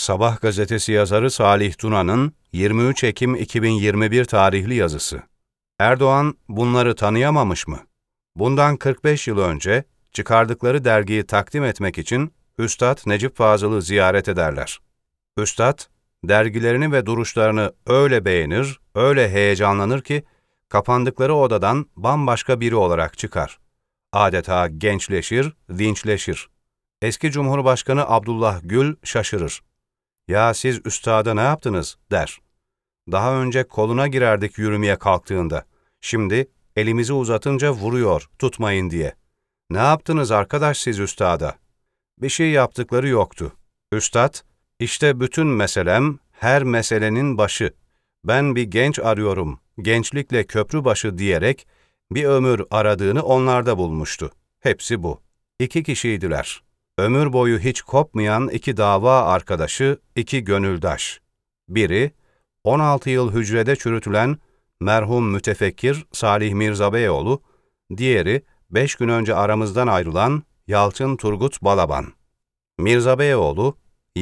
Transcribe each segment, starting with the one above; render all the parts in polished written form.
Sabah gazetesi yazarı Salih Tuna'nın 23 Ekim 2021 tarihli yazısı. Erdoğan bunları tanıyamamış mı? Bundan 45 yıl önce çıkardıkları dergiyi takdim etmek için Üstad Necip Fazıl'ı ziyaret ederler. Üstad, dergilerini ve duruşlarını öyle beğenir, öyle heyecanlanır ki kapandıkları odadan bambaşka biri olarak çıkar. Adeta gençleşir, dinçleşir. Eski Cumhurbaşkanı Abdullah Gül şaşırır. "Ya siz üstada ne yaptınız?" der. "Daha önce koluna girerdik yürümeye kalktığında. Şimdi elimizi uzatınca vuruyor, tutmayın diye. Ne yaptınız arkadaş siz üstada?" Bir şey yaptıkları yoktu. Üstad, "İşte bütün meselem, her meselenin başı. Ben bir genç arıyorum, gençlikle köprü başı" diyerek bir ömür aradığını onlarda bulmuştu. Hepsi bu. 2 kişiydiler. Ömür boyu hiç kopmayan 2 dava arkadaşı, 2 gönüldaş. Biri, 16 yıl hücrede çürütülen merhum mütefekkir Salih Mirza Beyoğlu, diğeri 5 gün önce aramızdan ayrılan Yalçın Turgut Balaban. Mirza Beyoğlu,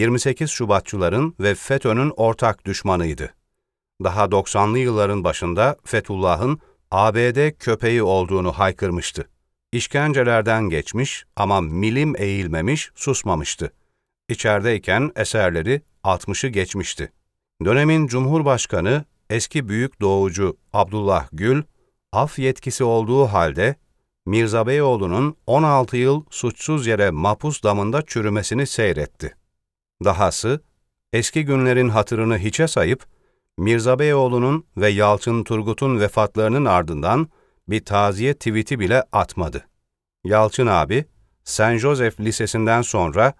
28 Şubatçıların ve FETÖ'nün ortak düşmanıydı. Daha 90'lı yılların başında Fethullah'ın ABD köpeği olduğunu haykırmıştı. İşkencelerden geçmiş ama milim eğilmemiş, susmamıştı. İçerideyken eserleri 60'ı geçmişti. Dönemin Cumhurbaşkanı, eski büyük doğucu Abdullah Gül, af yetkisi olduğu halde Mirza Beyoğlu'nun 16 yıl suçsuz yere mahpus damında çürümesini seyretti. Dahası, eski günlerin hatırını hiçe sayıp, Mirza Beyoğlu'nun ve Yalçın Turgut'un vefatlarının ardından bir taziye tweet'i bile atmadı. Yalçın abi, Saint Joseph Lisesi'nden sonra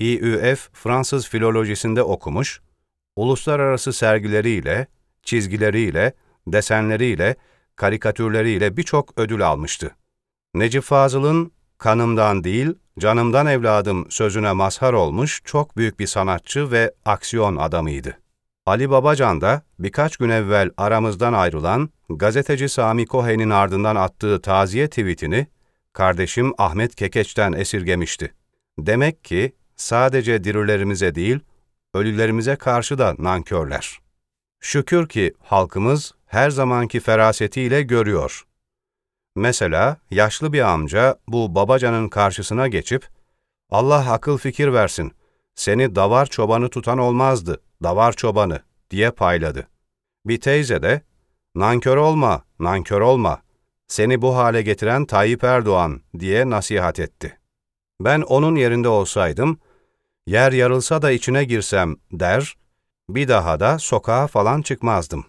İÜF Fransız filolojisinde okumuş, uluslararası sergileriyle, çizgileriyle, desenleriyle, karikatürleriyle birçok ödül almıştı. Necip Fazıl'ın "kanımdan değil, canımdan evladım" sözüne mazhar olmuş çok büyük bir sanatçı ve aksiyon adamıydı. Ali Babacan da birkaç gün evvel aramızdan ayrılan gazeteci Sami Cohen'in ardından attığı taziye tweetini kardeşim Ahmet Kekeç'ten esirgemişti. Demek ki sadece dirilerimize değil, ölülerimize karşı da nankörler. Şükür ki halkımız her zamanki ferasetiyle görüyor. Mesela yaşlı bir amca bu Babacan'ın karşısına geçip, "Allah akıl fikir versin, seni davar çobanı tutan olmazdı, davar çobanı" diye payladı. Bir teyze de, "Nankör olma, nankör olma, seni bu hale getiren Tayyip Erdoğan" diye nasihat etti. Ben onun yerinde olsaydım, "Yer yarılsa da içine girsem" der, bir daha da sokağa falan çıkmazdım.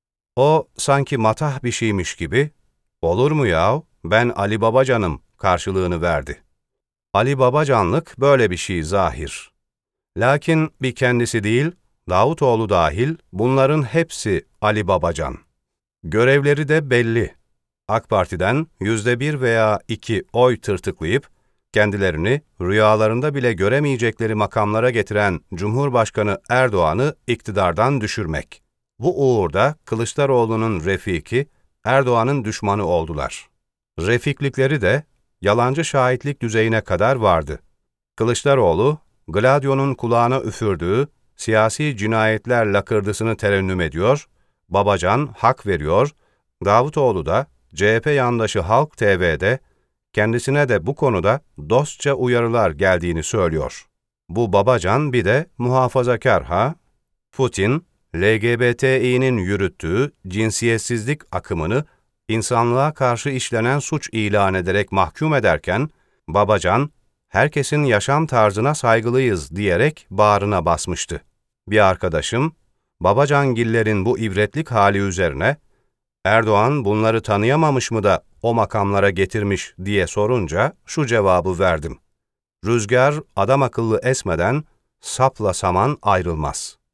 O sanki matah bir şeymiş gibi, "Olur mu yahu, ben Ali Babacan'ım" karşılığını verdi. Ali Babacanlık böyle bir şey zahir. Lakin bir kendisi değil, Davutoğlu dahil bunların hepsi Ali Babacan. Görevleri de belli. AK Parti'den %1 veya 2 oy tırtıklayıp, kendilerini rüyalarında bile göremeyecekleri makamlara getiren Cumhurbaşkanı Erdoğan'ı iktidardan düşürmek. Bu uğurda Kılıçdaroğlu'nun refiki, Erdoğan'ın düşmanı oldular. Refiklikleri de yalancı şahitlik düzeyine kadar vardı. Kılıçdaroğlu, Gladio'nun kulağına üfürdüğü siyasi cinayetler lakırdısını terennüm ediyor, Babacan hak veriyor, Davutoğlu da CHP yandaşı Halk TV'de kendisine de bu konuda dostça uyarılar geldiğini söylüyor. Bu Babacan bir de muhafazakar ha? Putin, LGBTİ'nin yürüttüğü cinsiyetsizlik akımını insanlığa karşı işlenen suç ilan ederek mahkum ederken, Babacan, "Herkesin yaşam tarzına saygılıyız" diyerek bağrına basmıştı. Bir arkadaşım, Babacangillerin bu ibretlik hali üzerine, "Erdoğan bunları tanıyamamış mı da o makamlara getirmiş" diye sorunca şu cevabı verdim: "Rüzgar adam akıllı esmeden sapla saman ayrılmaz."